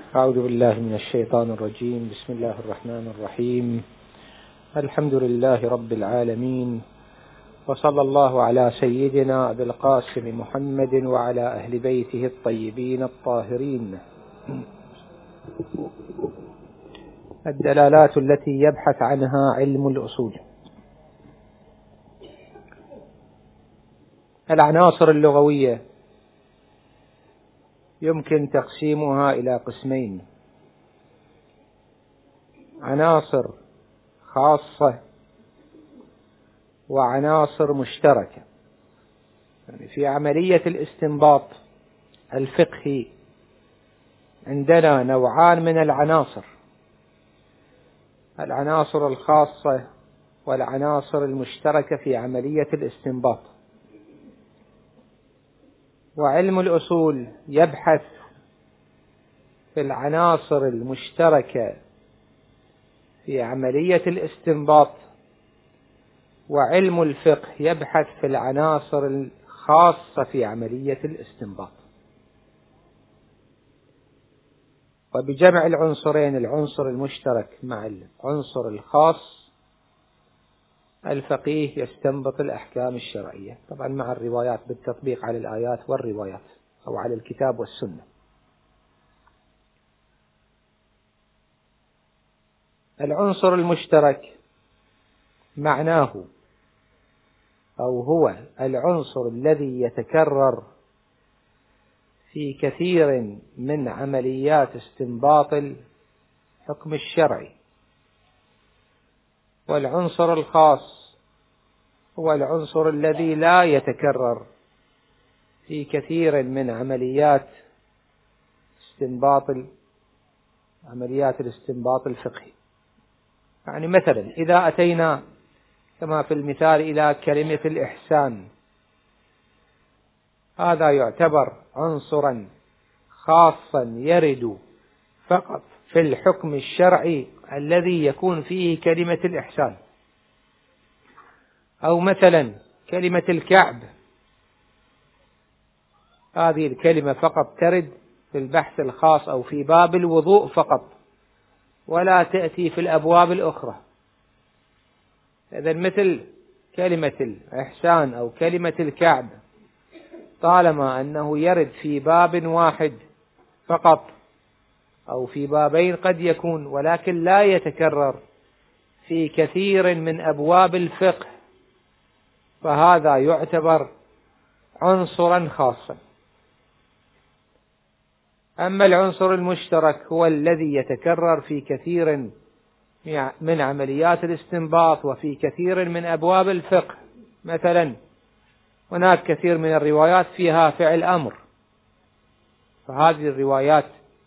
أعوذ بالله من الشيطان الرجيم. بسم الله الرحمن الرحيم. الحمد لله رب العالمين، وصلى الله على سيدنا أبي القاسم محمد وعلى أهل بيته الطيبين الطاهرين. الدلالات التي يبحث عنها علم الأصول. العناصر اللغوية يمكن تقسيمها إلى قسمين: عناصر خاصة وعناصر مشتركة. يعني في عملية الاستنباط الفقهي عندنا نوعان من العناصر: العناصر الخاصة والعناصر المشتركة في عملية الاستنباط. وعلم الأصول يبحث في العناصر المشتركة في عملية الاستنباط، وعلم الفقه يبحث في العناصر الخاصة في عملية الاستنباط. وبجمع العنصرين، العنصر المشترك مع العنصر الخاص، الفقيه يستنبط الأحكام الشرعية، طبعا مع الروايات بالتطبيق على الآيات والروايات أو على الكتاب والسنة. العنصر المشترك معناه أو هو العنصر الذي يتكرر في كثير من عمليات استنباط الحكم الشرعي. والعنصر الخاص هو العنصر الذي لا يتكرر في كثير من عمليات الاستنباط الفقهي. يعني مثلا إذا أتينا كما في المثال إلى كلمة الإحسان، هذا يعتبر عنصرا خاصا يرد فقط في الحكم الشرعي الذي يكون فيه كلمة الإحسان. أو مثلا كلمة الكعب، هذه الكلمة فقط ترد في البحث الخاص أو في باب الوضوء فقط، ولا تأتي في الأبواب الأخرى. إذن مثل كلمة الإحسان أو كلمة الكعب، طالما أنه يرد في باب واحد فقط أو في بابين قد يكون، ولكن لا يتكرر في كثير من أبواب الفقه، فهذا يعتبر عنصرا خاصا. أما العنصر المشترك هو الذي يتكرر في كثير من عمليات الاستنباط وفي كثير من أبواب الفقه. مثلا هناك كثير من الروايات فيها فعل أمر، فهذه الروايات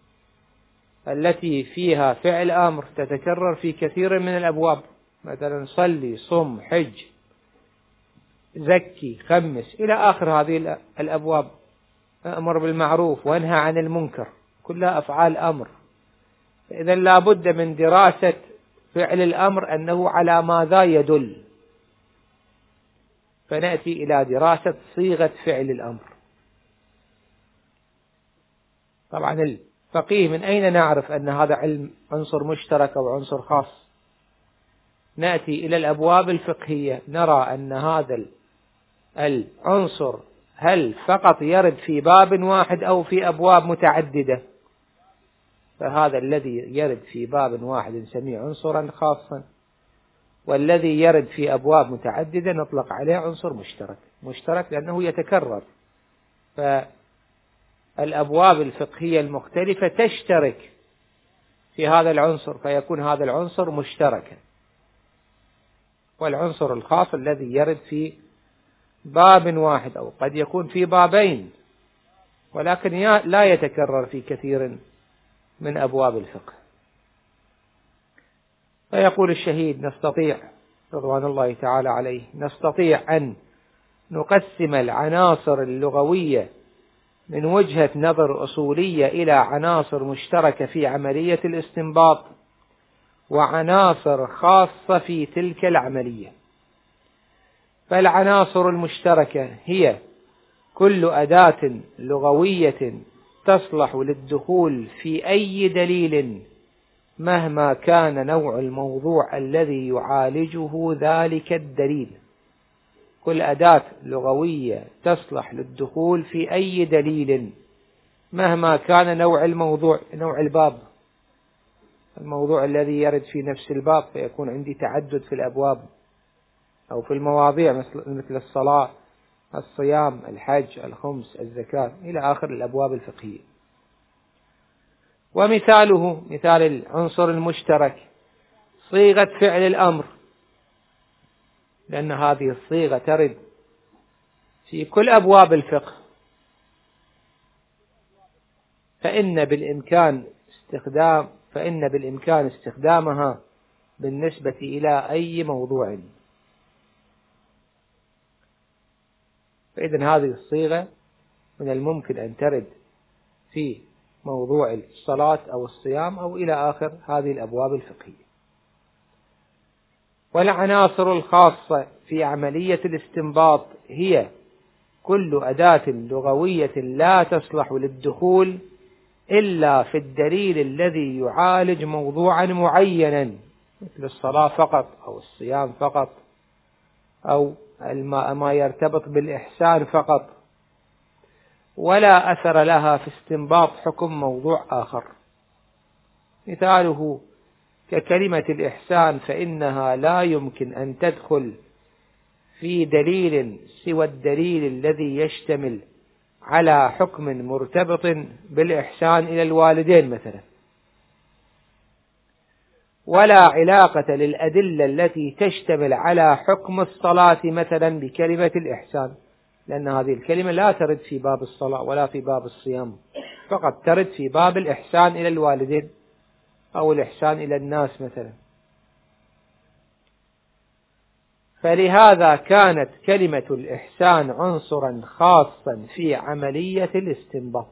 التي فيها فعل أمر تتكرر في كثير من الأبواب. مثلا صلي، صم، حج، زكي، خمس، إلى آخر هذه الأبواب. أمر بالمعروف وانهى عن المنكر، كلها أفعال أمر. إذا لا بد من دراسة فعل الأمر أنه على ماذا يدل، فنأتي إلى دراسة صيغة فعل الأمر. طبعا الفقيه من أين نعرف أن هذا علم عنصر مشترك أو عنصر خاص؟ نأتي إلى الأبواب الفقهية نرى أن هذا العنصر هل فقط يرد في باب واحد أو في أبواب متعددة، فهذا الذي يرد في باب واحد نسميه عنصرا خاصا، والذي يرد في أبواب متعددة نطلق عليه عنصر مشترك لأنه يتكرر. فالأبواب الفقهية المختلفة تشترك في هذا العنصر، فيكون هذا العنصر مشتركا. والعنصر الخاص الذي يرد في باب واحد أو قد يكون في بابين، ولكن لا يتكرر في كثير من أبواب الفقه. فيقول الشهيد: نستطيع رضوان الله تعالى عليه نستطيع أن نقسم العناصر اللغوية من وجهة نظر أصولية إلى عناصر مشتركة في عملية الاستنباط وعناصر خاصة في تلك العملية. فالعناصر المشتركة هي كل أداة لغوية تصلح للدخول في أي دليل مهما كان نوع الموضوع الذي يعالجه ذلك الدليل. كل أداة لغوية تصلح للدخول في أي دليل مهما كان نوع الموضوع، نوع الباب، الموضوع الذي يرد في نفس الباب، فيكون عندي تعدد في الأبواب أو في المواضيع مثل الصلاة، الصيام، الحج، الخمس، الزكاة، إلى آخر الأبواب الفقهية. ومثاله مثال العنصر المشترك صيغة فعل الأمر، لأن هذه الصيغة ترد في كل أبواب الفقه، فإن بالإمكان استخدامها بالنسبة إلى أي موضوع. فإذن هذه الصيغة من الممكن أن ترد في موضوع الصلاة أو الصيام أو إلى آخر هذه الأبواب الفقهية. والعناصر الخاصة في عملية الاستنباط هي كل أداة لغوية لا تصلح للدخول إلا في الدليل الذي يعالج موضوعا معينا، مثل الصلاة فقط أو الصيام فقط أو ما يرتبط بالإحسان فقط، ولا أثر لها في استنباط حكم موضوع آخر. مثاله ككلمة الإحسان، فإنها لا يمكن أن تدخل في دليل سوى الدليل الذي يشتمل على حكم مرتبط بالإحسان إلى الوالدين مثلا، ولا علاقة للأدلة التي تشتمل على حكم الصلاة مثلا بكلمة الإحسان، لأن هذه الكلمة لا ترد في باب الصلاة ولا في باب الصيام، فقط ترد في باب الإحسان إلى الوالدين أو الإحسان إلى الناس مثلا. فلهذا كانت كلمة الإحسان عنصرا خاصا في عملية الاستنباط.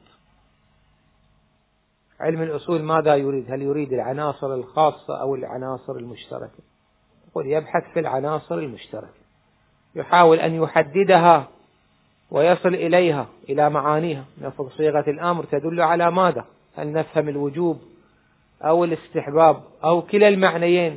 علم الأصول ماذا يريد؟ هل يريد العناصر الخاصة أو العناصر المشتركة؟ يقول يبحث في العناصر المشتركة، يحاول أن يحددها ويصل إليها إلى معانيها. نفذ صيغة الأمر تدل على ماذا؟ هل نفهم الوجوب أو الاستحباب أو كلا المعنيين؟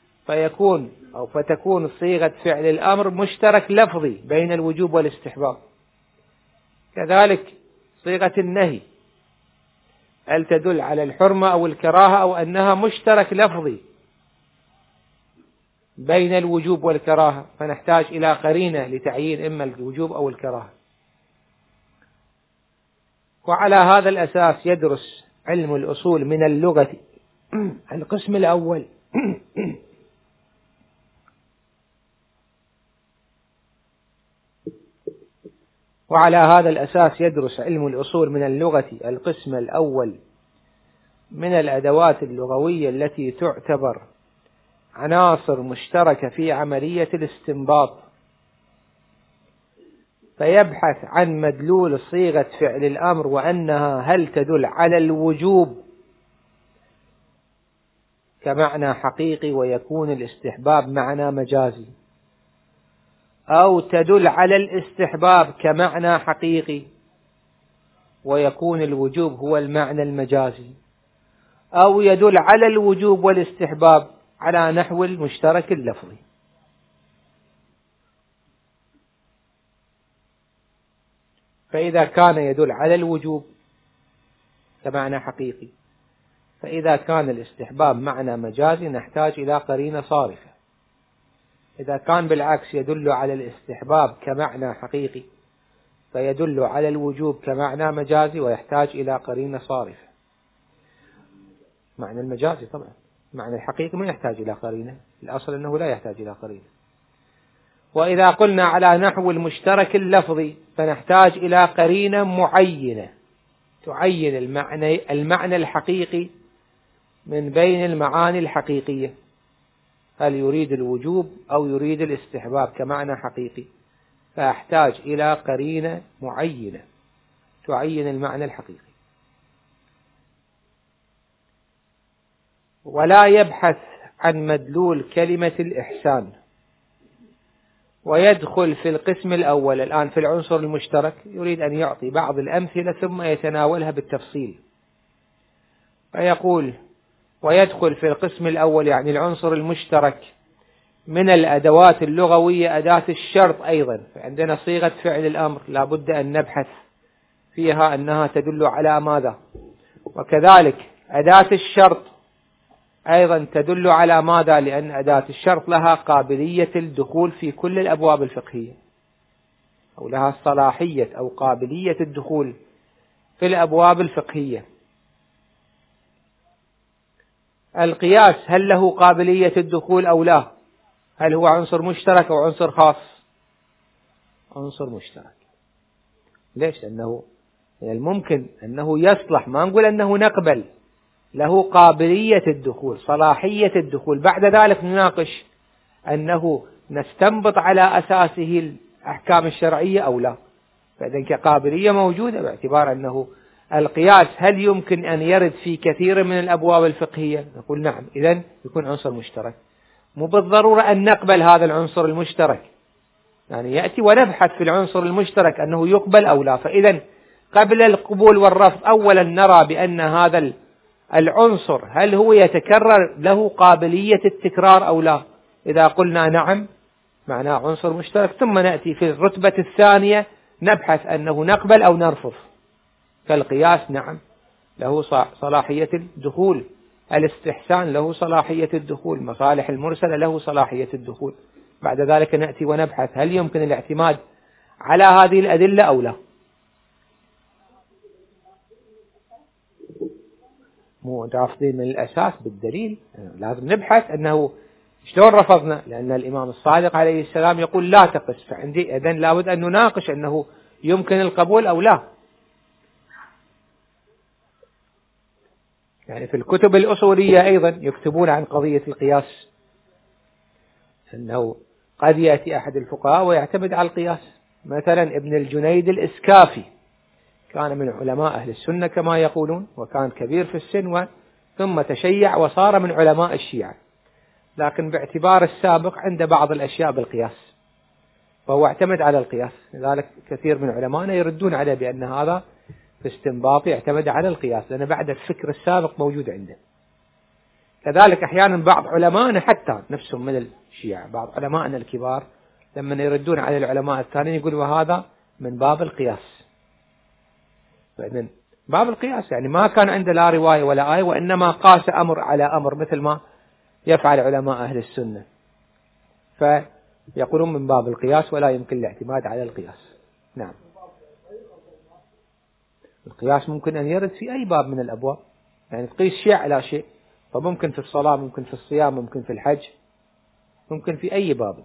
فتكون صيغة فعل الأمر مشترك لفظي بين الوجوب والاستحباب. كذلك صيغة النهي، هل تدل على الحرمة أو الكراهة أو أنها مشترك لفظي بين الوجوب والكراهة، فنحتاج إلى قرينة لتعيين إما الوجوب أو الكراهة. وعلى هذا الأساس يدرس علم الأصول من اللغة القسم الأول وعلى هذا الأساس يدرس علم الأصول من اللغة القسم الأول من الأدوات اللغوية التي تعتبر عناصر مشتركة في عملية الاستنباط، فيبحث عن مدلول صيغة فعل الأمر وأنها هل تدل على الوجوب كمعنى حقيقي ويكون الاستحباب معنى مجازي، أو تدل على الاستحباب كمعنى حقيقي ويكون الوجوب هو المعنى المجازي، أو يدل على الوجوب والاستحباب على نحو المشترك اللفظي. فإذا كان يدل على الوجوب كمعنى حقيقي، فإذا كان الاستحباب معنى مجازي نحتاج إلى قرينة صارفة. إذا كان بالعكس يدل على الاستحباب كمعنى حقيقي فيدل على الوجوب كمعنى مجازي ويحتاج إلى قرينة صارفة. معنى المجازي طبعا، معنى الحقيقي ما يحتاج إلى قرينة، الأصل أنه لا يحتاج إلى قرينة. وإذا قلنا على نحو المشترك اللفظي فنحتاج إلى قرينة معينة تعين المعنى الحقيقي من بين المعاني الحقيقية، هل يريد الوجوب أو يريد الاستحباب كمعنى حقيقي، فأحتاج إلى قرينة معينة تعين المعنى الحقيقي. ولا يبحث عن مدلول كلمة الإحسان ويدخل في القسم الأول. الآن في العنصر المشترك يريد أن يعطي بعض الأمثلة ثم يتناولها بالتفصيل، فيقول ويدخل في القسم الأول يعني العنصر المشترك من الأدوات اللغوية أداة الشرط أيضا. فعندنا صيغة فعل الأمر لا بد أن نبحث فيها أنها تدل على ماذا، وكذلك أداة الشرط أيضا تدل على ماذا، لأن أداة الشرط لها قابلية الدخول في كل الأبواب الفقهية، أو لها صلاحية أو قابلية الدخول في الأبواب الفقهية. القياس هل له قابلية الدخول أو لا؟ هل هو عنصر مشترك أو عنصر خاص؟ عنصر مشترك. ليش؟ لأنه من الممكن أنه يصلح، ما نقول أنه نقبل، له قابلية الدخول، صلاحية الدخول. بعد ذلك نناقش أنه نستنبط على أساسه الأحكام الشرعية أو لا. فإذا كقابلية موجودة، باعتبار أنه القياس هل يمكن أن يرد في كثير من الأبواب الفقهية؟ نقول نعم، إذن يكون عنصر مشترك. مو بالضرورة أن نقبل هذا العنصر المشترك، يعني يأتي ونبحث في العنصر المشترك أنه يقبل أو لا. فإذا قبل القبول والرفض أولا نرى بأن هذا العنصر هل هو يتكرر، له قابلية التكرار أو لا. إذا قلنا نعم معناه عنصر مشترك، ثم نأتي في الرتبة الثانية نبحث أنه نقبل أو نرفض. فالقياس نعم له صلاحية الدخول، الاستحسان له صلاحية الدخول، مصالح المرسلة له صلاحية الدخول. بعد ذلك نأتي ونبحث هل يمكن الاعتماد على هذه الأدلة أو لا. مو رافضين من الأساس بالدليل، لازم نبحث أنه شلون رفضنا، لأن الإمام الصادق عليه السلام يقول لا تقس، فعندي إذن لابد أن نناقش أنه يمكن القبول أو لا. يعني في الكتب الأصولية أيضا يكتبون عن قضية القياس، أنه قد يأتي أحد الفقهاء ويعتمد على القياس. مثلا ابن الجنيد الإسكافي كان من علماء أهل السنة كما يقولون، وكان كبير في السن ثم تشيع وصار من علماء الشيعة، لكن باعتبار السابق عند بعض الأشياء بالقياس، فهو اعتمد على القياس. لذلك كثير من علمائنا يردون عليه بأن هذا في استنباط يعتمد على القياس، لأن بعد الفكر السابق موجود عنده. كذلك أحيانا بعض علمائنا حتى نفسهم من الشيعة، بعض علمائنا الكبار لما يردون على العلماء الثانيين يقولوا هذا من باب القياس. فإذن باب القياس يعني ما كان عنده لا رواية ولا آية، وإنما قاس أمر على أمر مثل ما يفعل علماء أهل السنة، فيقولون من باب القياس ولا يمكن الاعتماد على القياس. نعم، القياس ممكن أن يرد في أي باب من الأبواب، يعني تقيس شيء على شيء، فممكن في الصلاة، ممكن في الصيام، ممكن في الحج، ممكن في أي باب.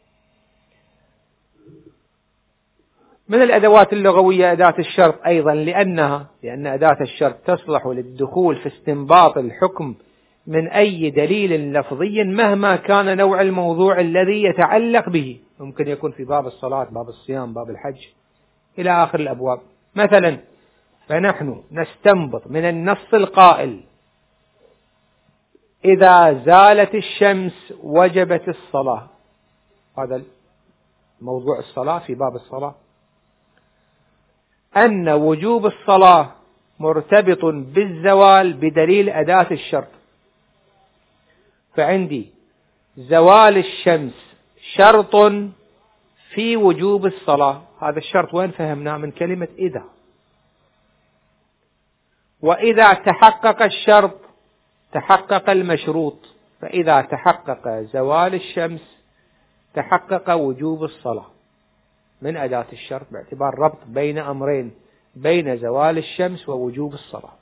من الأدوات اللغوية أداة الشرط أيضا، لأن أداة الشرط تصلح للدخول في استنباط الحكم من أي دليل لفظي مهما كان نوع الموضوع الذي يتعلق به. ممكن يكون في باب الصلاة، باب الصيام، باب الحج، إلى آخر الأبواب. مثلا فنحن نستنبط من النص القائل إذا زالت الشمس وجبت الصلاة، هذا موضوع الصلاة في باب الصلاة، أن وجوب الصلاة مرتبط بالزوال بدليل أداة الشرط. فعندي زوال الشمس شرط في وجوب الصلاة، هذا الشرط وين فهمناه؟ من كلمة إذا. وإذا تحقق الشرط تحقق المشروط، فإذا تحقق زوال الشمس تحقق وجوب الصلاة من أداة الشرط، باعتبار ربط بين أمرين، بين زوال الشمس ووجوب الصلاة.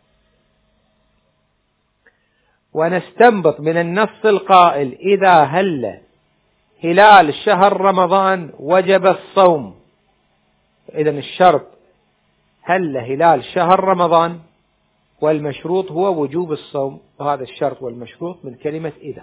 ونستنبط من النص القائل إذا هل هلال شهر رمضان وجب الصوم، إذن الشرط هل هلال شهر رمضان، والمشروط هو وجوب الصوم، وهذا الشرط والمشروط من كلمة إذا.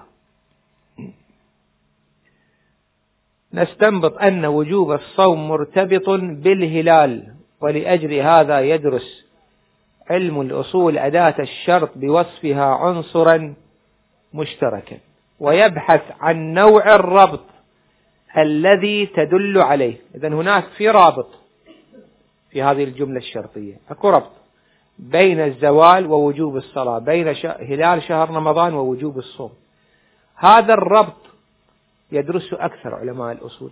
نستنبط أن وجوب الصوم مرتبط بالهلال، ولأجل هذا يدرس علم الأصول أداة الشرط بوصفها عنصرا مشتركا، ويبحث عن نوع الربط الذي تدل عليه. إذن هناك في رابط في هذه الجملة الشرطية، أكو ربط بين الزوال ووجوب الصلاة، بين هلال شهر رمضان ووجوب الصوم. هذا الربط يدرسه أكثر علماء الأصول.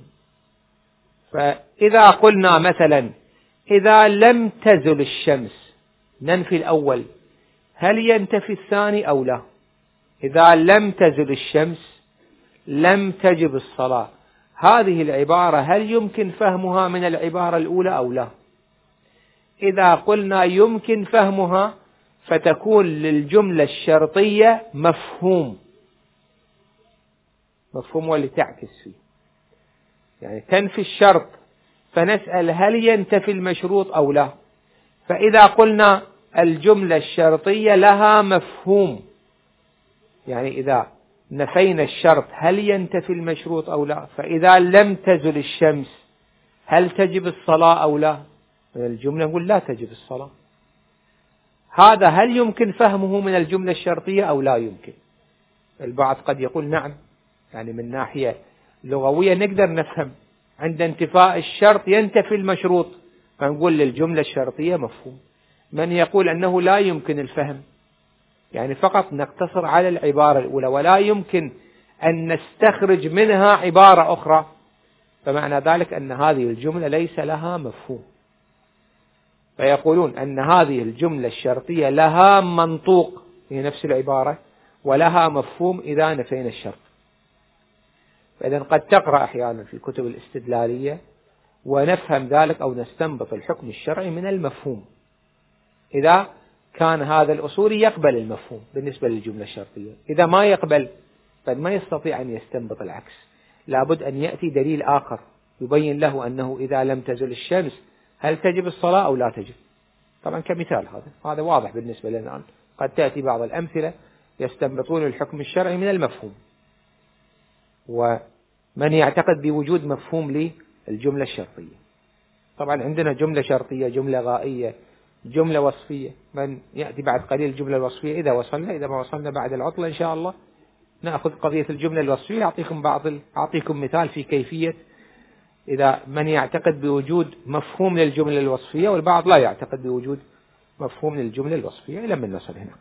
فإذا قلنا مثلا إذا لم تزل الشمس، ننفي الأول، هل ينتفي الثاني أو لا؟ إذا لم تزل الشمس لم تجب الصلاة. هذه العبارة هل يمكن فهمها من العبارة الأولى أو لا؟ إذا قلنا يمكن فهمها فتكون للجملة الشرطية مفهوم واللي تعكس فيه، يعني تنفي الشرط فنسأل هل ينتفي المشروط أو لا. فإذا قلنا الجملة الشرطية لها مفهوم، يعني إذا نفينا الشرط هل ينتفي المشروط أو لا. فإذا لم تزل الشمس هل تجب الصلاة أو لا؟ من الجملة نقول لا تجب الصلاة. هذا هل يمكن فهمه من الجملة الشرطية أو لا يمكن؟ البعض قد يقول نعم، يعني من ناحية لغوية نقدر نفهم عند انتفاء الشرط ينتفي المشروط، فنقول للجملة الشرطية مفهوم. من يقول أنه لا يمكن الفهم، يعني فقط نقتصر على العبارة الأولى ولا يمكن أن نستخرج منها عبارة أخرى، فمعنى ذلك أن هذه الجملة ليس لها مفهوم. فيقولون أن هذه الجملة الشرطية لها منطوق، هي نفس العبارة، ولها مفهوم إذا نفينا الشرط. فإذا قد تقرأ أحيانا في الكتب الاستدلالية ونفهم ذلك أو نستنبط الحكم الشرعي من المفهوم، إذا كان هذا الأصولي يقبل المفهوم بالنسبة للجملة الشرطية. إذا ما يقبل فما يستطيع أن يستنبط العكس، لابد أن يأتي دليل آخر يبين له أنه إذا لم تزل الشمس هل تجب الصلاة أو لا تجب. طبعا كمثال هذا واضح بالنسبة لنا الآن، قد تأتي بعض الأمثلة يستنبطون الحكم الشرعي من المفهوم. ومن يعتقد بوجود مفهوم للجملة الشرطية، طبعا عندنا جملة شرطية، جملة غائية، جملة وصفية. من يأتي بعد قليل الجملة الوصفية إذا وصلنا، إذا ما وصلنا بعد العطلة إن شاء الله نأخذ قضية الجملة الوصفية. أعطيكم مثال في كيفية إذا من يعتقد بوجود مفهوم للجملة الوصفية والبعض لا يعتقد بوجود مفهوم للجملة الوصفية إلى من نصل هناك.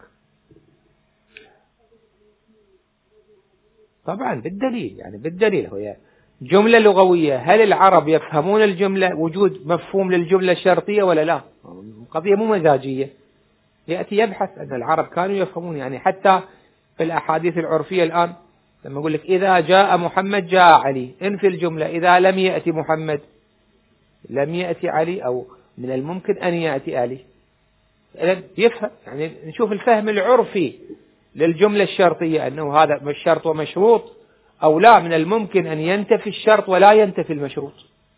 طبعا بالدليل، يعني بالدليل. هي جملة لغوية، هل العرب يفهمون الجملة وجود مفهوم للجملة الشرطية ولا لا؟ قضية مو مزاجية، يأتي يبحث أن العرب كانوا يفهمون. يعني حتى في الأحاديث العرفية الآن لما أقول لك إذا جاء محمد جاء علي، انفي الجملة إذا لم يأتي محمد لم يأتي علي، أو من الممكن أن يأتي علي. يفهم، يعني نشوف الفهم العرفي للجملة الشرطية أنه هذا الشرط ومشروط أو لا، من الممكن أن ينتفي الشرط ولا ينتفي المشروط.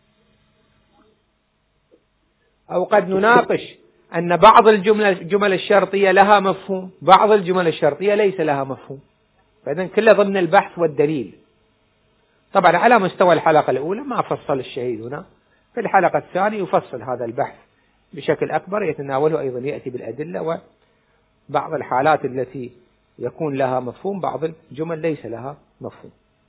أو قد نناقش أن بعض الجمل الشرطية لها مفهوم، بعض الجمل الشرطية ليس لها مفهوم. فإذن كله ضمن البحث والدليل. طبعا على مستوى الحلقة الأولى ما فصل الشهيد هنا، في الحلقة الثانية يفصل هذا البحث بشكل أكبر، يتناوله أيضا، يأتي بالأدلة وبعض الحالات التي يكون لها مفهوم، بعض الجمل ليس لها مفهوم.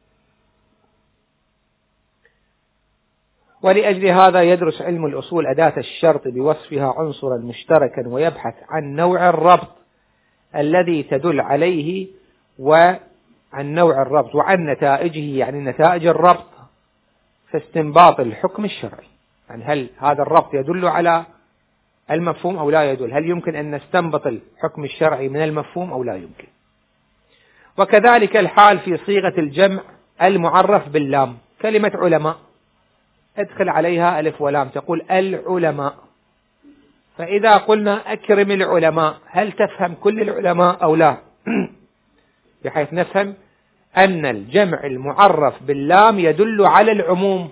ولأجل هذا يدرس علم الأصول أداة الشرط بوصفها عنصرا مشتركا، ويبحث عن نوع الربط الذي تدل عليه وعن نوع الربط وعن نتائجه، يعني نتائج الربط في استنباط الحكم الشرعي. يعني هل هذا الربط يدل على المفهوم أو لا يدل؟ هل يمكن أن نستنبط الحكم الشرعي من المفهوم أو لا يمكن؟ وكذلك الحال في صيغة الجمع المعرف باللام. كلمة علماء ادخل عليها ألف ولام، تقول العلماء. فإذا قلنا أكرم العلماء، هل تفهم كل العلماء أو لا؟ بحيث نفهم أن الجمع المعرف باللام يدل على العموم.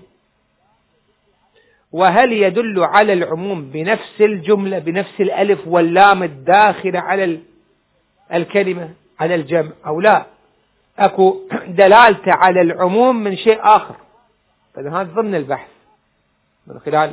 وهل يدل على العموم بنفس الجملة، بنفس الألف واللام الداخلة على الكلمة، على الجمع، أو لا؟ أكو دلالة على العموم من شيء آخر. فهذا ضمن البحث، من خلال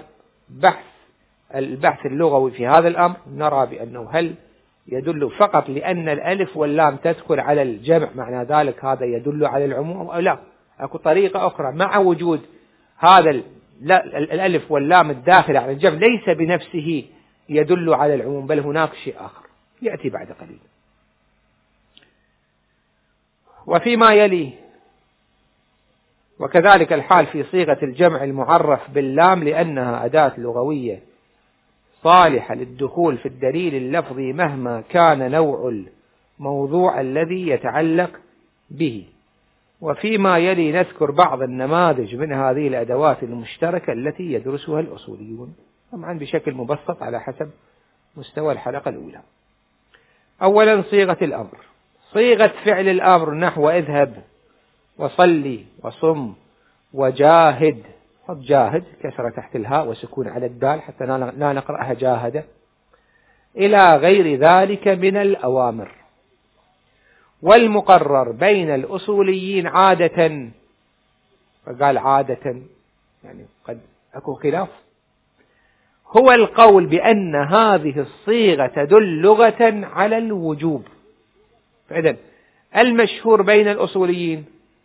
البحث اللغوي في هذا الأمر نرى بأنه هل يدل فقط لأن الألف واللام تدخل على الجمع، معنى ذلك هذا يدل على العموم أو لا؟ أكو طريقة أخرى مع وجود هذا الألف واللام الداخل على الجمع ليس بنفسه يدل على العموم، بل هناك شيء آخر يأتي بعد قليل. وفيما يلي وكذلك الحال في صيغة الجمع المعرف باللام، لأنها أداة لغوية صالحة للدخول في الدليل اللفظي مهما كان نوع الموضوع الذي يتعلق به. وفيما يلي نذكر بعض النماذج من هذه الأدوات المشتركة التي يدرسها الأصوليون، طبعا بشكل مبسط على حسب مستوى الحلقة الأولى. أولا صيغة الأمر. صيغة فعل الأمر نحو اذهب وصلي وصم وجاهد، حط جاهد كسرة تحت الهاء وسكون على الدال حتى لا نقرأها جاهد، إلى غير ذلك من الأوامر. والمقرر بين الأصوليين عادة، فقال عادة يعني قد أكو خلاف، هو القول بأن هذه الصيغة تدل لغة على الوجوب. فإذن المشهور بين الأصوليين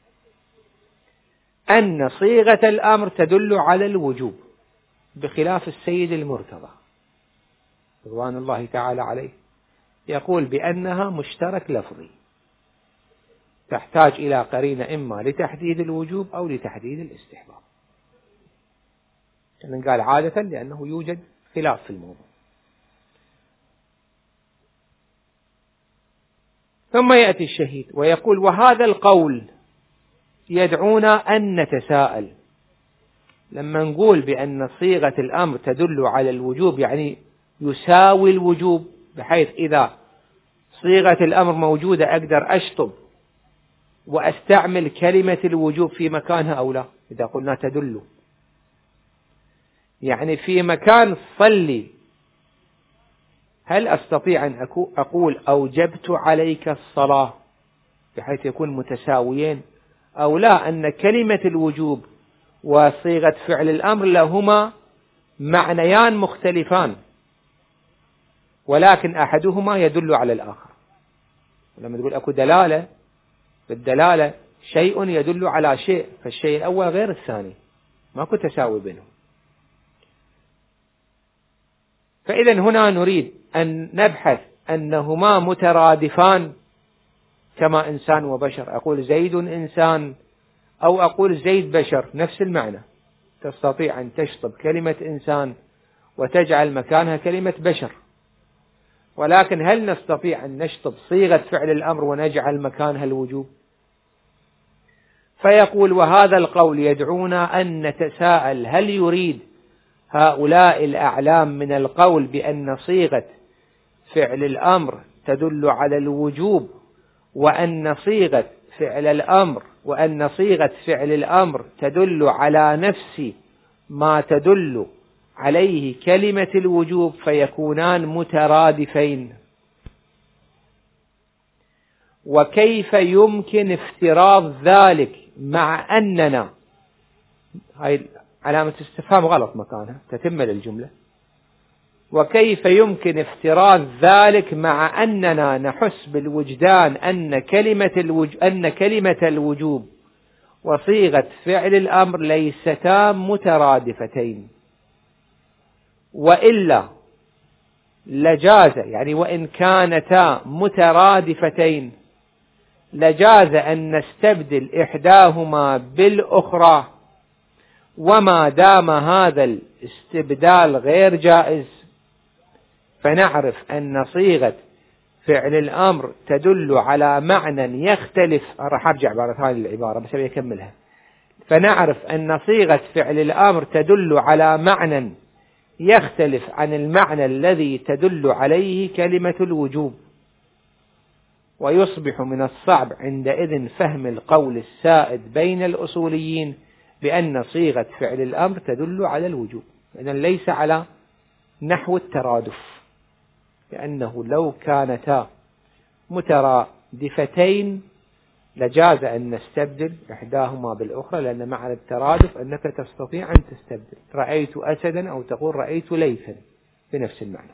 أن صيغة الأمر تدل على الوجوب، بخلاف السيد المرتضى رضوان الله تعالى عليه يقول بأنها مشترك لفظي تحتاج إلى قرينة إما لتحديد الوجوب أو لتحديد الاستحباب. يعني قال عادة لأنه يوجد خلاف في الموضوع. ثم يأتي الشهيد ويقول وهذا القول يدعونا أن نتساءل، لما نقول بأن صيغة الأمر تدل على الوجوب يعني يساوي الوجوب، بحيث إذا صيغة الأمر موجودة أقدر أشطب وأستعمل كلمة الوجوب في مكانها أو لا. إذا قلنا تدل يعني في مكان صلي، هل أستطيع أن أقول أوجبت عليك الصلاة بحيث يكون متساويين، أو لا أن كلمة الوجوب وصيغة فعل الأمر لهما معنيان مختلفان ولكن أحدهما يدل على الآخر. لما تقول أكو دلالة، بالدلالة شيء يدل على شيء، فالشيء الأول غير الثاني، ماكو تساوي بينهم. فإذا هنا نريد أن نبحث أنهما مترادفان كما إنسان وبشر، أقول زيد إنسان أو أقول زيد بشر نفس المعنى، تستطيع أن تشطب كلمة إنسان وتجعل مكانها كلمة بشر، ولكن هل نستطيع أن نشطب صيغة فعل الأمر ونجعل مكانها الوجوب؟ فيقول وهذا القول يدعونا أن نتساءل هل يريد هؤلاء الأعلام من القول بأن صيغة فعل الأمر تدل على الوجوب وأن صيغة فعل الأمر تدل على نفس ما تدل عليه كلمة الوجوب فيكونان مترادفين؟ وكيف يمكن افتراض ذلك مع أننا، هاي علامة استفهام غلط مكانها تتم للجملة، وكيف يمكن افتراض ذلك مع أننا نحس بالوجدان أن كلمة الوجوب وصيغة فعل الأمر ليستا مترادفتين، وإلا لجاز يعني وإن كانتا مترادفتين لجاز أن نستبدل إحداهما بالأخرى، وما دام هذا الاستبدال غير جائز فنعرف أن صيغة فعل الأمر تدل على معنى يختلف. راح أرجع بعد هذه العبارة بس أبي أكملها. فنعرف أن صيغة فعل الأمر تدل على معنى يختلف عن المعنى الذي تدل عليه كلمة الوجوب، ويصبح من الصعب عندئذ فهم القول السائد بين الأصوليين بأن صيغة فعل الأمر تدل على الوجوب، إذن ليس على نحو الترادف، لأنه لو كانتا مترادفتين لجاز أن نستبدل إحداهما بالأخرى، لأن معنى الترادف أنك تستطيع أن تستبدل رأيت أسدا أو تقول رأيت ليثا بنفس المعنى،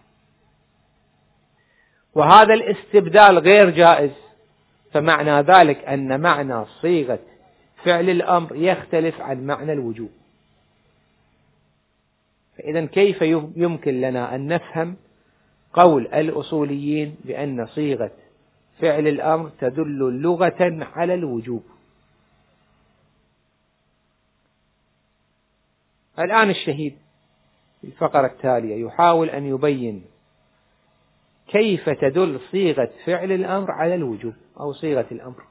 وهذا الاستبدال غير جائز. فمعنى ذلك أن معنى صيغة فعل الأمر يختلف عن معنى الوجوب. فإذا كيف يمكن لنا أن نفهم قول الأصوليين بأن صيغة فعل الأمر تدل لغة على الوجوب؟ الآن الشهيد في الفقرة التالية يحاول أن يبين كيف تدل صيغة فعل الأمر على الوجوب أو صيغة الأمر.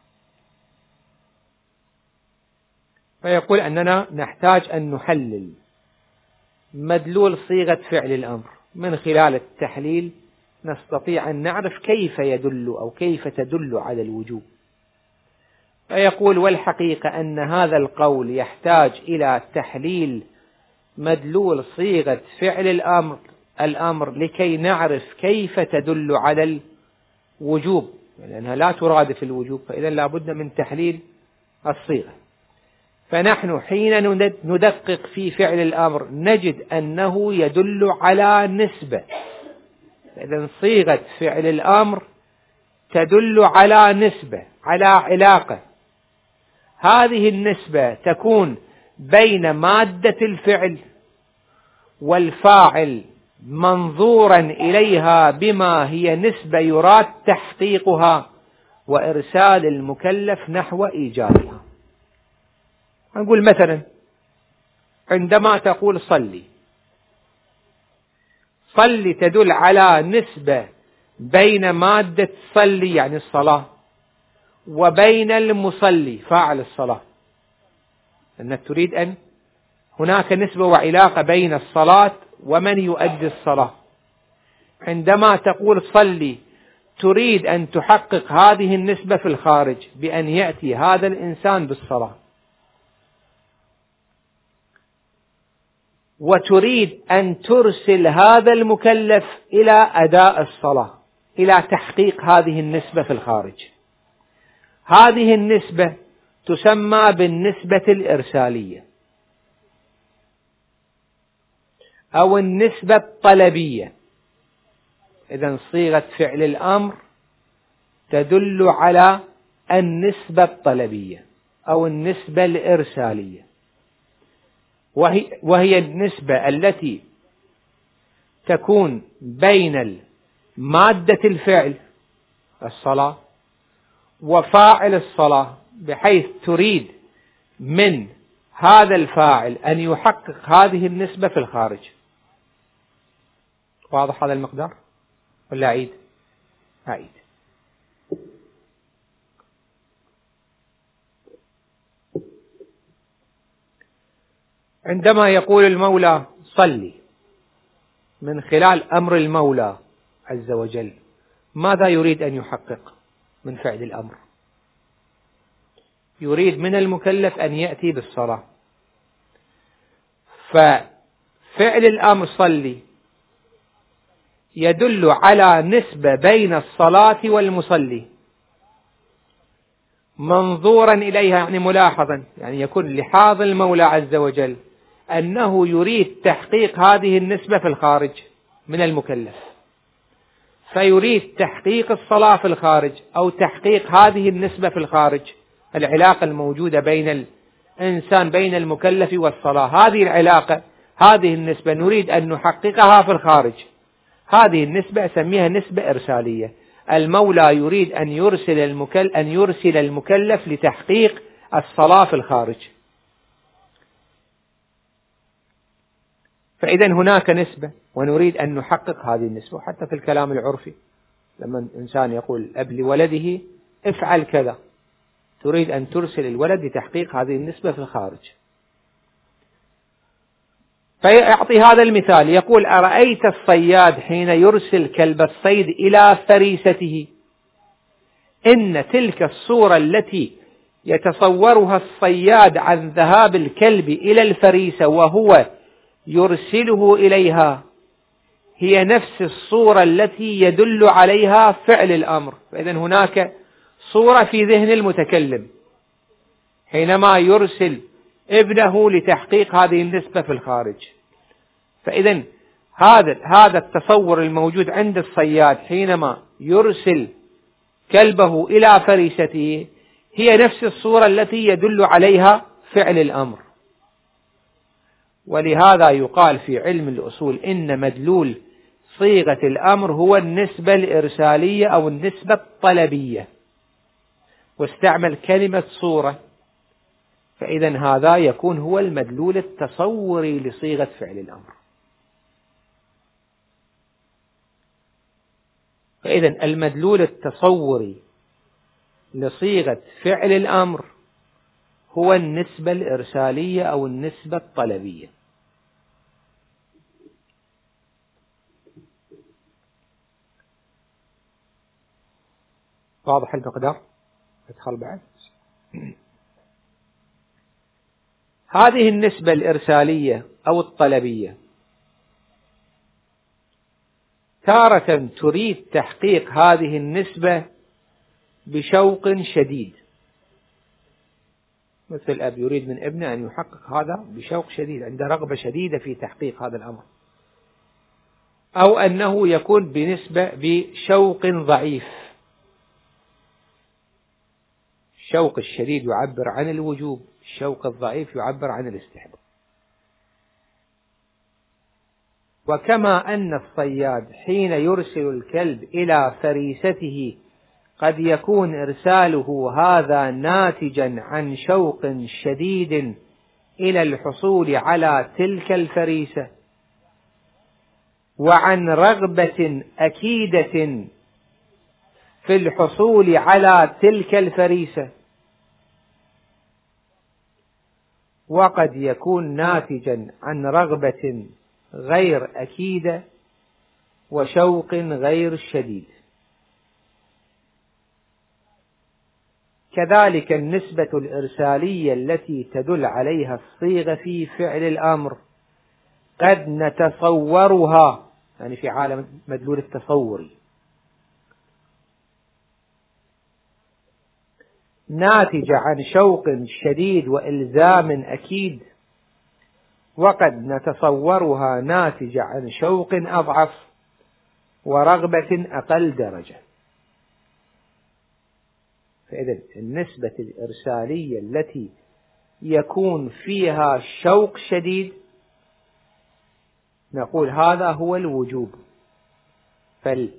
فيقول أننا نحتاج أن نحلل مدلول صيغة فعل الأمر. من خلال التحليل نستطيع أن نعرف كيف يدل أو كيف تدل على الوجوب. فيقول والحقيقة أن هذا القول يحتاج إلى تحليل مدلول صيغة فعل الأمر لكي نعرف كيف تدل على الوجوب، لأنها لا ترادف الوجوب، فإذا لا بد من تحليل الصيغة. فنحن حين ندقق في فعل الأمر نجد أنه يدل على نسبة. إذن صيغة فعل الأمر تدل على نسبة، على علاقة. هذه النسبة تكون بين مادة الفعل والفاعل منظورا إليها بما هي نسبة يراد تحقيقها وإرسال المكلف نحو إيجادها. نقول مثلا عندما تقول صلي، صلي تدل على نسبة بين مادة صلي يعني الصلاة وبين المصلي فاعل الصلاة، أنك تريد أن هناك نسبة وعلاقة بين الصلاة ومن يؤدي الصلاة. عندما تقول صلي تريد أن تحقق هذه النسبة في الخارج بأن يأتي هذا الإنسان بالصلاة، وتريد أن ترسل هذا المكلف إلى أداء الصلاة، إلى تحقيق هذه النسبة في الخارج. هذه النسبة تسمى بالنسبة الإرسالية أو النسبة الطلبية. إذن صيغة فعل الأمر تدل على النسبة الطلبية أو النسبة الإرسالية، وهي النسبة التي تكون بين مادة الفعل الصلاة وفاعل الصلاة، بحيث تريد من هذا الفاعل أن يحقق هذه النسبة في الخارج. واضح هذا المقدار ولا أعيد؟ عندما يقول المولى صلي من خلال أمر المولى عز وجل، ماذا يريد أن يحقق من فعل الأمر؟ يريد من المكلف أن يأتي بالصلاة. ففعل الأمر صلي يدل على نسبة بين الصلاة والمصلي منظورا إليها، يعني ملاحظا، يعني يكون لحاظ المولى عز وجل أنه يريد تحقيق هذه النسبة في الخارج من المكلف، فيريد تحقيق الصلاة في الخارج أو تحقيق هذه النسبة في الخارج، العلاقة الموجودة بين الإنسان بين المكلف والصلاة. هذه العلاقة، هذه النسبة نريد أن نحققها في الخارج. هذه النسبة أسميها نسبة إرسالية. المولى يريد أن يرسل المكلف لتحقيق الصلاة في الخارج. فإذا هناك نسبة ونريد أن نحقق هذه النسبة. حتى في الكلام العرفي لما الإنسان يقول أب لولده افعل كذا، تريد أن ترسل الولد لتحقيق هذه النسبة في الخارج. فيعطي هذا المثال، يقول أرأيت الصياد حين يرسل كلب الصيد إلى فريسته، إن تلك الصورة التي يتصورها الصياد عن ذهاب الكلب إلى الفريسة وهو يرسله إليها هي نفس الصورة التي يدل عليها فعل الأمر. فإذن هناك صورة في ذهن المتكلم حينما يرسل ابنه لتحقيق هذه النسبة في الخارج. فإذن هذا التصور الموجود عند الصياد حينما يرسل كلبه إلى فريسته هي نفس الصورة التي يدل عليها فعل الأمر. ولهذا يقال في علم الأصول إن مدلول صيغة الأمر هو النسبة الإرسالية أو النسبة الطلبية، واستعمل كلمة صورة، فإذا هذا يكون هو المدلول التصوري لصيغة فعل الأمر. فإذا المدلول التصوري لصيغة فعل الأمر هو النسبة الإرسالية أو النسبة الطلبية. واضح المقدار؟ ادخل بعد. هذه النسبة الإرسالية أو الطلبية تارة تريد تحقيق هذه النسبة بشوق شديد، مثل أب يريد من ابنه أن يحقق هذا بشوق شديد، عنده رغبة شديدة في تحقيق هذا الأمر، أو أنه يكون بشوق ضعيف. الشوق الشديد يعبر عن الوجوب، الشوق الضعيف يعبر عن الاستحباب. وكما أن الصياد حين يرسل الكلب إلى فريسته قد يكون إرساله هذا ناتجا عن شوق شديد إلى الحصول على تلك الفريسة، وعن رغبة أكيدة في الحصول على تلك الفريسة، وقد يكون ناتجا عن رغبة غير أكيدة وشوق غير شديد. كذلك النسبة الإرسالية التي تدل عليها الصيغة في فعل الأمر قد نتصورها، يعني في عالم مدلول التصوري، ناتجة عن شوق شديد وإلزام أكيد، وقد نتصورها ناتجة عن شوق أضعف ورغبة أقل درجة. فإذا النسبة الإرسالية التي يكون فيها شوق شديد نقول هذا هو الوجوب، فصيغة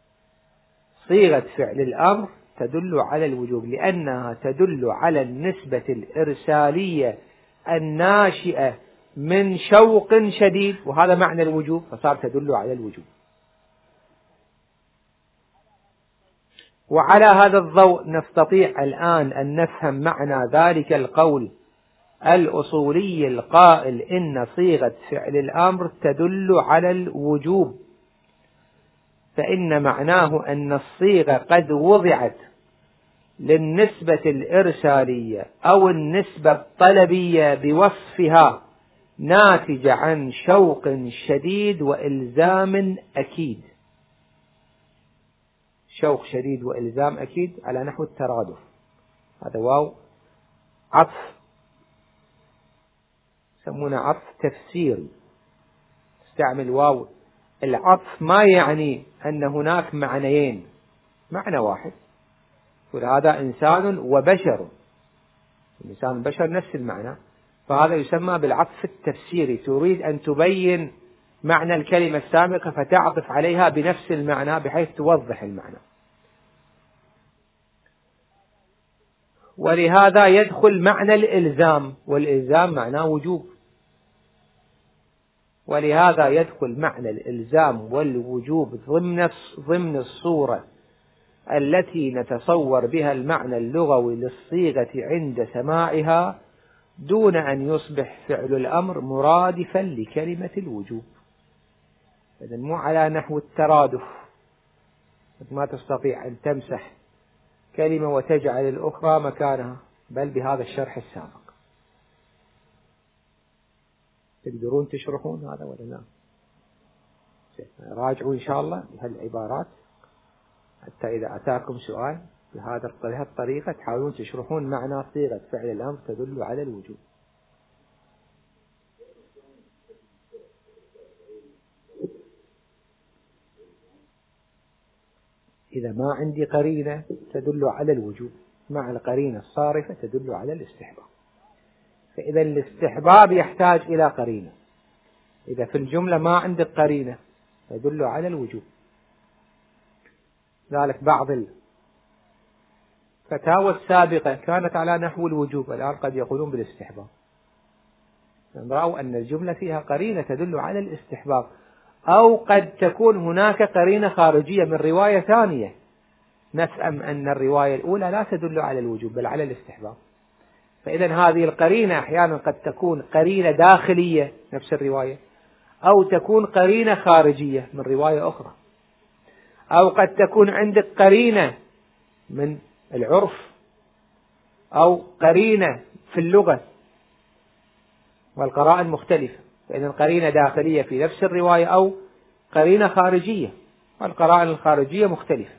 فعل الأمر تدل على الوجوب لأنها تدل على النسبة الإرسالية الناشئة من شوق شديد، وهذا معنى الوجوب، فصار تدل على الوجوب. وعلى هذا الضوء نستطيع الآن أن نفهم معنى ذلك القول الأصولي القائل إن صيغة فعل الأمر تدل على الوجوب، فإن معناه أن الصيغة قد وضعت للنسبة الإرسالية أو النسبة الطلبية بوصفها ناتج عن شوق شديد وإلزام أكيد. شوق شديد وإلزام أكيد على نحو الترادف، هذا واو عطف، يسمونه عطف تفسيري، استعمل واو العطف ما يعني أن هناك معنيين، معنى واحد، وهذا إنسان وبشر، الإنسان والبشر نفس المعنى، فهذا يسمى بالعطف التفسيري، تريد أن تبين معنى الكلمة السابقة فتعطف عليها بنفس المعنى بحيث توضح المعنى. ولهذا يدخل معنى الإلزام، والإلزام معناه وجوب، ولهذا يدخل معنى الإلزام والوجوب ضمن الصورة التي نتصور بها المعنى اللغوي للصيغة عند سماعها، دون أن يصبح فعل الأمر مرادفا لكلمة الوجوب. إذن مو على نحو الترادف، ما تستطيع أن تمسح كلمة وتجعل الأخرى مكانها، بل بهذا الشرح السابق. تقدرون تشرحون هذا ولا لا؟ راجعوا إن شاء الله بهالعبارات حتى إذا أتاكم سؤال بهذه الطريقة تحاولون تشرحون معنى صيغة فعل الأمر تدل على الوجوب. إذا ما عندي قرينة تدل على الوجوب مع القرينة الصارفة تدل على الاستحباب. فإذا الاستحباب يحتاج إلى قرينة. إذا في الجملة ما عندك قرينة تدل على الوجوب. ذلك بعض الفتاوى السابقة كانت على نحو الوجوب، والآن قد يقولون بالاستحباب، رأوا أن الجملة فيها قرينة تدل على الاستحباب، أو قد تكون هناك قرينة خارجية من رواية ثانية نفهم أن الرواية الأولى لا تدل على الوجوب بل على الاستحباب. فإذا هذه القرينة أحيانا قد تكون قرينة داخلية نفس الرواية، أو تكون قرينة خارجية من رواية أخرى، أو قد تكون عندك قرينة من العرف، أو قرينة في اللغة، والقرائن مختلفة. فإذا قرينة داخلية في نفس الرواية أو قرينة خارجية، والقرائن الخارجية مختلفة.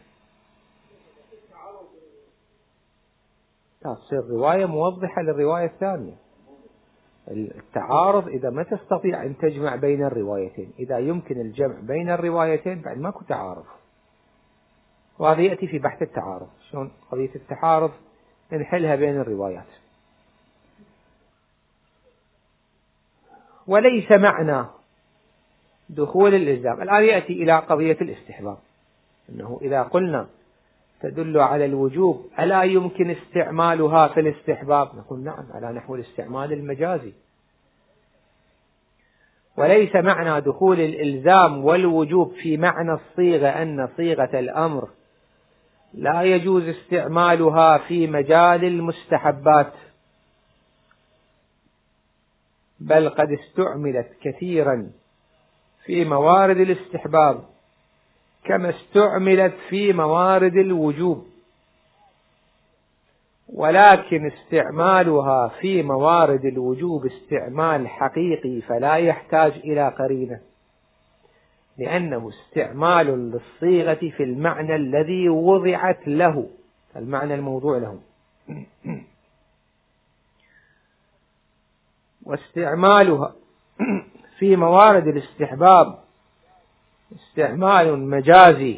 تصير رواية موضحة للرواية الثانية. التعارض إذا ما تستطيع أن تجمع بين الروايتين، إذا يمكن الجمع بين الروايتين بعد ماكو تعارض، وهذا يأتي في بحث التعارض، شلون قضية التعارض نحلها بين الروايات. وليس معنى دخول الإلزام. الآن يأتي إلى قضية الاستحباب، أنه إذا قلنا تدل على الوجوب ألا يمكن استعمالها في الاستحباب؟ نقول نعم، على نحو الاستعمال المجازي. وليس معنى دخول الإلزام والوجوب في معنى الصيغة أن صيغة الأمر لا يجوز استعمالها في مجال المستحبات، بل قد استعملت كثيرا في موارد الاستحباب كما استعملت في موارد الوجوب، ولكن استعمالها في موارد الوجوب استعمال حقيقي فلا يحتاج إلى قرينة، لأنه استعمال للصيغة في المعنى الذي وضعت له، المعنى الموضوع له. واستعمالها في موارد الاستحباب استعمال مجازي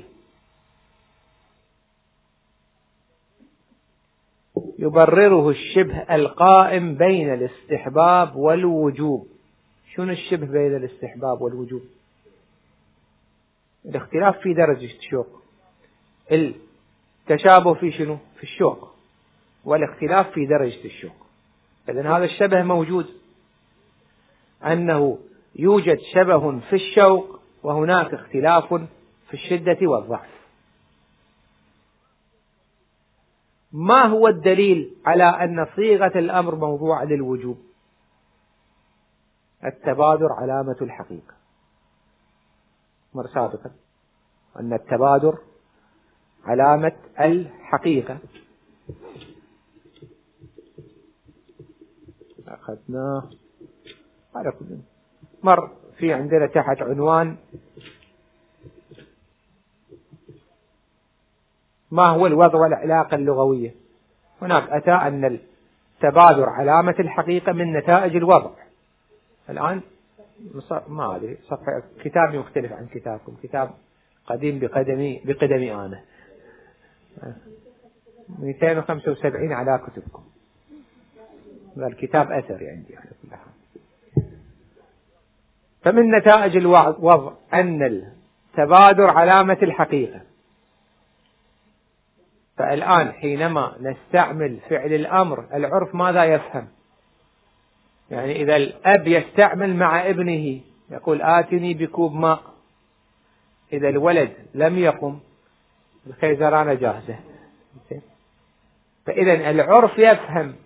يبرره الشبه القائم بين الاستحباب والوجوب. شنو الشبه بين الاستحباب والوجوب؟ الاختلاف في درجة الشوق، التشابه في شنو؟ في الشوق، والاختلاف في درجة الشوق. إذن هذا الشبه موجود، أنه يوجد شبه في الشوق وهناك اختلاف في الشدة والضعف. ما هو الدليل على أن صيغة الأمر موضوع للوجوب؟ التبادر علامة الحقيقة. مر سابقا أن التبادر علامة الحقيقة، أخذناه على كل مر في عندنا تحت عنوان ما هو الوضع والعلاقة اللغوية. هناك أتى أن التبادر علامة الحقيقة من نتائج الوضع. الآن ما أدري صفحة كتاب مختلف عن كتابكم، كتاب قديم بقدمي أنا 275 على كتبكم، الكتاب أثري عندي على كل حال. فمن نتائج الوضع أن التبادر علامة الحقيقة. فالآن حينما نستعمل فعل الأمر العرف ماذا يفهم؟ يعني إذا الأب يستعمل مع ابنه يقول آتني بكوب ماء، إذا الولد لم يقم الخيزرانة جاهزة. فإذا العرف يفهم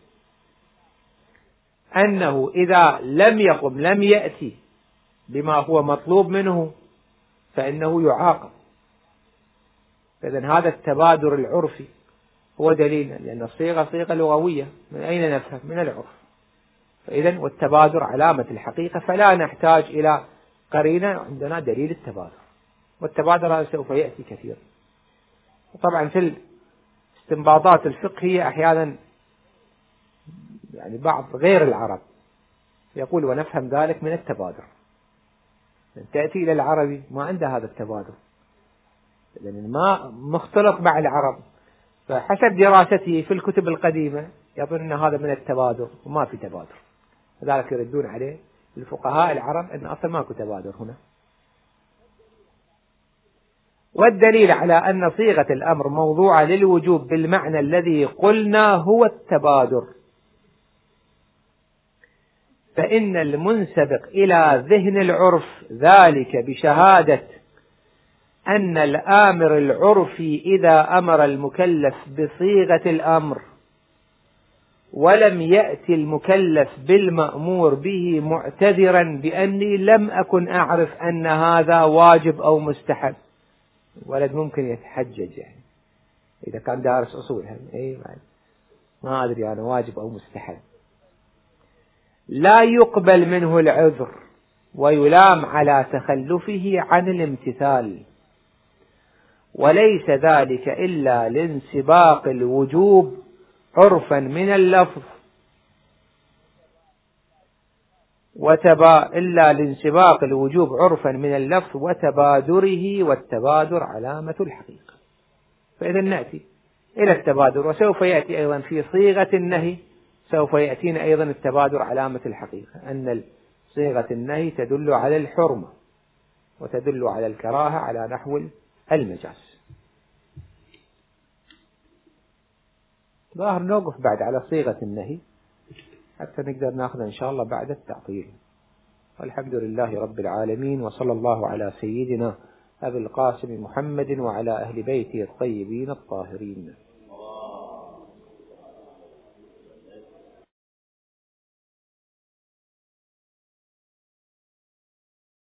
أنه إذا لم يقم لم يأتي بما هو مطلوب منه فإنه يعاقب. فإذا هذا التبادر العرفي هو دليل، لأن الصيغة صيغة لغوية، من أين نفهم؟ من العرف. فإذا والتبادر علامة الحقيقة، فلا نحتاج إلى قرينة، عندنا دليل التبادر، والتبادر هذا سوف يأتي كثيرا. وطبعا في الاستنباطات الفقهية أحيانا يعني بعض غير العرب يقول ونفهم ذلك من التبادر، تأتي إلى العربي ما عنده هذا التبادر، لأن ما مختلط مع العرب، فحسب دراستي في الكتب القديمة يظن أن هذا من التبادر وما في تبادر، لذلك يردون عليه الفقهاء العرب أن أصلا ماكو تبادر هنا. والدليل على أن صيغة الأمر موضوعة للوجوب بالمعنى الذي قلنا هو التبادر، فإن المنسبق إلى ذهن العرف ذلك بشهادة أن الآمر العرفي إذا أمر المكلف بصيغة الأمر ولم يأتي المكلف بالمأمور به معتذرا بأني لم أكن أعرف أن هذا واجب أو مستحب. ولد ممكن يتحجج يعني إذا كان دارس أصول ما أدري أنا واجب أو مستحب، لا يقبل منه العذر ويلام على تخلفه عن الامتثال، وليس ذلك إلا لانسباق الوجوب عرفا من اللفظ إلا لانسباق الوجوب عرفا من اللفظ وتبادره، والتبادر علامة الحقيقة. فإذا نأتي إلى التبادر، وسوف يأتي أيضا في صيغة النهي، سوف يأتينا أيضا التبادر علامة الحقيقة، أن صيغة النهي تدل على الحرمة وتدل على الكراهة على نحو المجاز. ظاهر نوقف بعد على صيغة النهي حتى نقدر ناخذ إن شاء الله بعد التعطيل. والحمد لله رب العالمين، وصلى الله على سيدنا أبي القاسم محمد وعلى أهل بيته الطيبين الطاهرين.